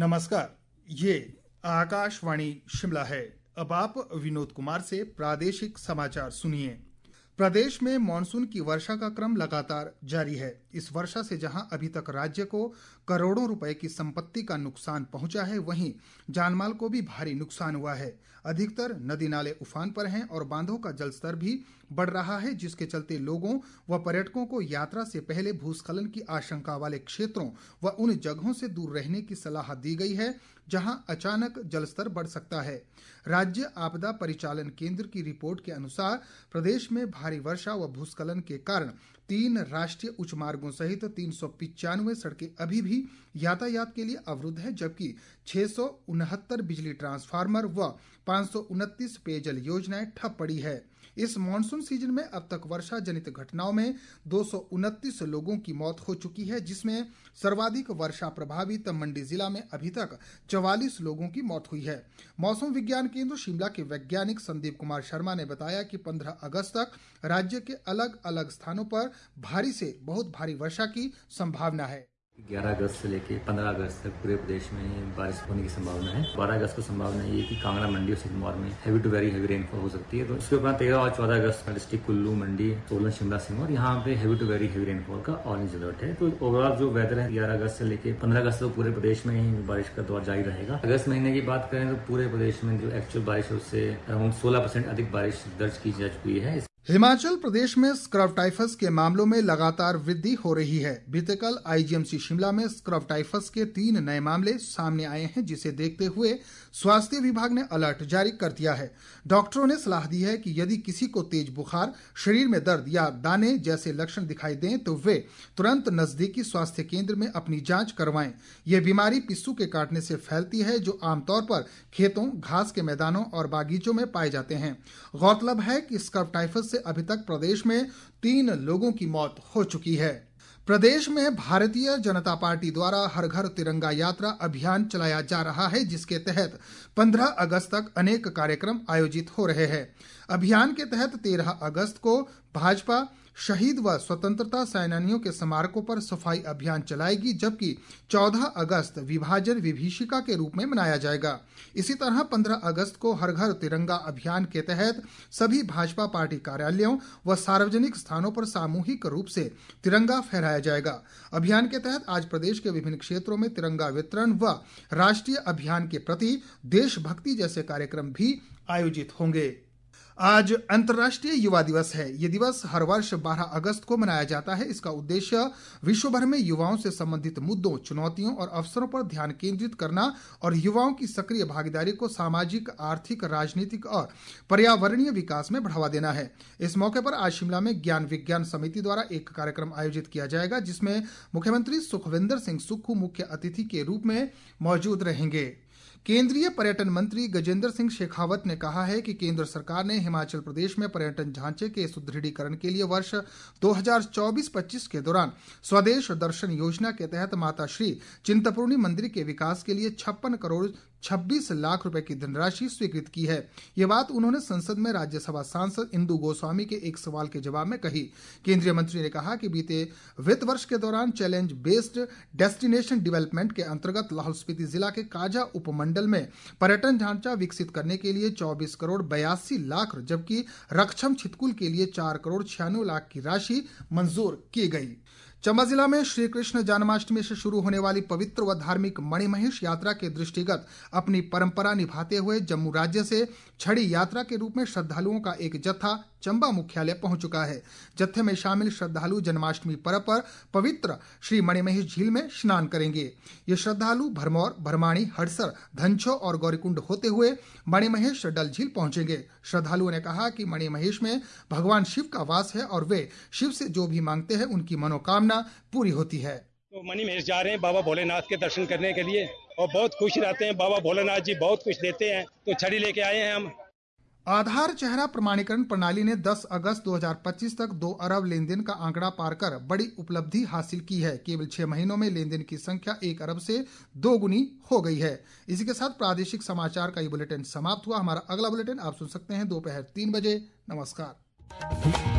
नमस्कार, ये आकाशवाणी शिमला है। अब आप विनोद कुमार से प्रादेशिक समाचार सुनिए। प्रदेश में मानसून की वर्षा का क्रम लगातार जारी है। इस वर्षा से जहां अभी तक राज्य को करोड़ों रुपए की संपत्ति का नुकसान पहुंचा है, वहीं जानमाल को भी भारी नुकसान हुआ है। अधिकतर नदी नाले उफान पर हैं और बांधों का जलस्तर भी बढ़ रहा है, जिसके चलते लोगों व पर्यटकों को यात्रा से पहले भूस्खलन की आशंका वाले क्षेत्रों व उन जगहों से दूर रहने की सलाह दी गई है जहां अचानक जलस्तर बढ़ सकता है। राज्य आपदा परिचालन केंद्र की रिपोर्ट के अनुसार प्रदेश में भारी वर्षा व भूस्खलन के कारण 3 राष्ट्रीय उच्च मार्गों सहित 395 सड़कें अभी भी यातायात के लिए अवरुद्ध है, जबकि 669 बिजली ट्रांसफार्मर व 529 पेयजल योजनाएं ठप पड़ी है। इस मानसून सीजन में अब तक वर्षा जनित घटनाओं में 229 लोगों की मौत हो चुकी है, जिसमें सर्वाधिक वर्षा प्रभावित मंडी जिला में अभी तक 44 लोगों की मौत हुई है। मौसम विज्ञान केंद्र शिमला के वैज्ञानिक संदीप कुमार शर्मा ने बताया कि 15 अगस्त तक राज्य के अलग अलग स्थानों पर भारी से बहुत भारी वर्षा की संभावना है। 11 अगस्त से लेकर 15 अगस्त तक पूरे प्रदेश में बारिश होने की संभावना है। 12 अगस्त को संभावना ये है कि कांगड़ा, मंडी और सिरमौर में heavy to very heavy rainfall हो सकती है। तो इसके उपरांत 13 और 14 अगस्त में डिस्ट्रिक्ट कुल्लू, मंडी, सोलन, शिमला, सिरमौर यहाँ पे heavy to very heavy rainfall का ऑरेंज अलर्ट है। तो ओवरऑल जो वेदर है 11 अगस्त से लेकर 15 अगस्त तक पूरे प्रदेश में ही बारिश का दौर जारी रहेगा। अगस्त महीने की बात करें तो पूरे प्रदेश में जो एक्चुअल बारिश है उससे अराउंड 16% अधिक बारिश दर्ज की जा चुकी है। हिमाचल प्रदेश में स्क्रब टाइफस के मामलों में लगातार वृद्धि हो रही है। बीते कल आईजीएमसी शिमला में स्क्रब टाइफस के 3 नए मामले सामने आए हैं, जिसे देखते हुए स्वास्थ्य विभाग ने अलर्ट जारी कर दिया है। डॉक्टरों ने सलाह दी है कि यदि किसी को तेज बुखार, शरीर में दर्द या दाने जैसे लक्षण दिखाई दें तो वे तुरंत नजदीकी स्वास्थ्य केंद्र में अपनी जांच करवाएं। यह बीमारी पिस्सू के काटने से फैलती है, जो आमतौर पर खेतों, घास के मैदानों और बागीचों में पाए जाते हैं। गौरतलब है कि स्क्रब टाइफस से अभी तक प्रदेश में 3 लोगों की मौत हो चुकी है। प्रदेश में भारतीय जनता पार्टी द्वारा हर घर तिरंगा यात्रा अभियान चलाया जा रहा है, जिसके तहत 15 अगस्त तक अनेक कार्यक्रम आयोजित हो रहे हैं। अभियान के तहत 13 अगस्त को भाजपा शहीद व स्वतंत्रता सेनानियों के स्मारकों पर सफाई अभियान चलाएगी, जबकि 14 अगस्त विभाजन विभीषिका के रूप में मनाया जाएगा। इसी तरह 15 अगस्त को हर घर तिरंगा अभियान के तहत सभी भाजपा पार्टी कार्यालयों व सार्वजनिक स्थानों पर सामूहिक रूप से तिरंगा फहराया जाएगा। अभियान के तहत आज प्रदेश के विभिन्न क्षेत्रों में तिरंगा वितरण व राष्ट्रीय अभियान के प्रति देशभक्ति जैसे कार्यक्रम भी आयोजित होंगे। आज अंतर्राष्ट्रीय युवा दिवस है। ये दिवस हर वर्ष 12 अगस्त को मनाया जाता है। इसका उद्देश्य विश्व भर में युवाओं से संबंधित मुद्दों, चुनौतियों और अवसरों पर ध्यान केंद्रित करना और युवाओं की सक्रिय भागीदारी को सामाजिक, आर्थिक, राजनीतिक और पर्यावरणीय विकास में बढ़ावा देना है। इस मौके पर आज शिमला में ज्ञान विज्ञान समिति द्वारा एक कार्यक्रम आयोजित किया जाएगा, जिसमें मुख्यमंत्री सुखविंदर सिंह सुक्खू मुख्य अतिथि के रूप में मौजूद रहेंगे। केंद्रीय पर्यटन मंत्री गजेंद्र सिंह शेखावत ने कहा है कि केंद्र सरकार ने हिमाचल प्रदेश में पर्यटन ढांचे के सुदृढ़ीकरण के लिए वर्ष 2024-25 के दौरान स्वदेश दर्शन योजना के तहत माता श्री चिंतपूर्णी मंदिर के विकास के लिए 56 करोड़ 26 लाख रुपए की धनराशि स्वीकृत की है। ये बात उन्होंने संसद में राज्यसभा सांसद इंदु गोस्वामी के एक सवाल के जवाब में कही। केंद्रीय मंत्री ने कहा कि बीते वित्त वर्ष के दौरान चैलेंज बेस्ड डेस्टिनेशन डेवलपमेंट के अंतर्गत लाहौल स्पीति जिला के काजा उपमंडल में पर्यटन ढांचा विकसित करने के लिए 24 करोड़ 82 लाख, जबकि रक्षम छितकुल के लिए 4 करोड़ 96 लाख की राशि मंजूर की गई। चंबा जिला में श्री कृष्ण जन्माष्टमी से शुरू होने वाली पवित्र व धार्मिक मणिमहेश यात्रा के दृष्टिगत अपनी परंपरा निभाते हुए जम्मू राज्य से छड़ी यात्रा के रूप में श्रद्धालुओं का एक जत्था चंबा मुख्यालय पहुंच चुका है। जत्थे में शामिल श्रद्धालु जन्माष्टमी पर्व पर पवित्र श्री मणिमहेश झील में स्नान करेंगे। ये श्रद्धालु भरमौर, भरमाणी, हड़सर, धंछो और गौरीकुंड होते हुए मणिमहेश डल झील पहुंचेंगे। श्रद्धालुओं ने कहा कि मणिमहेश में भगवान शिव का वास है और वे शिव से जो भी मांगते हैं उनकी मनोकामना पूरी होती है। तो मणिमहेश जा रहे हैं बाबा भोलेनाथ के दर्शन करने के लिए और बहुत खुश रहते हैं। बाबा भोलेनाथ जी बहुत कुछ देते हैं, तो छड़ी लेके आए हैं हम। आधार चेहरा प्रमाणीकरण प्रणाली ने 10 अगस्त 2025 तक 2 अरब लेनदेन का आंकड़ा पार कर बड़ी उपलब्धि हासिल की है। केवल 6 महीनों में लेनदेन की संख्या 1 अरब से 2 गुनी हो गई है। इसी के साथ प्रादेशिक समाचार का ये बुलेटिन समाप्त हुआ। हमारा अगला बुलेटिन आप सुन सकते हैं दोपहर 3 बजे। नमस्कार।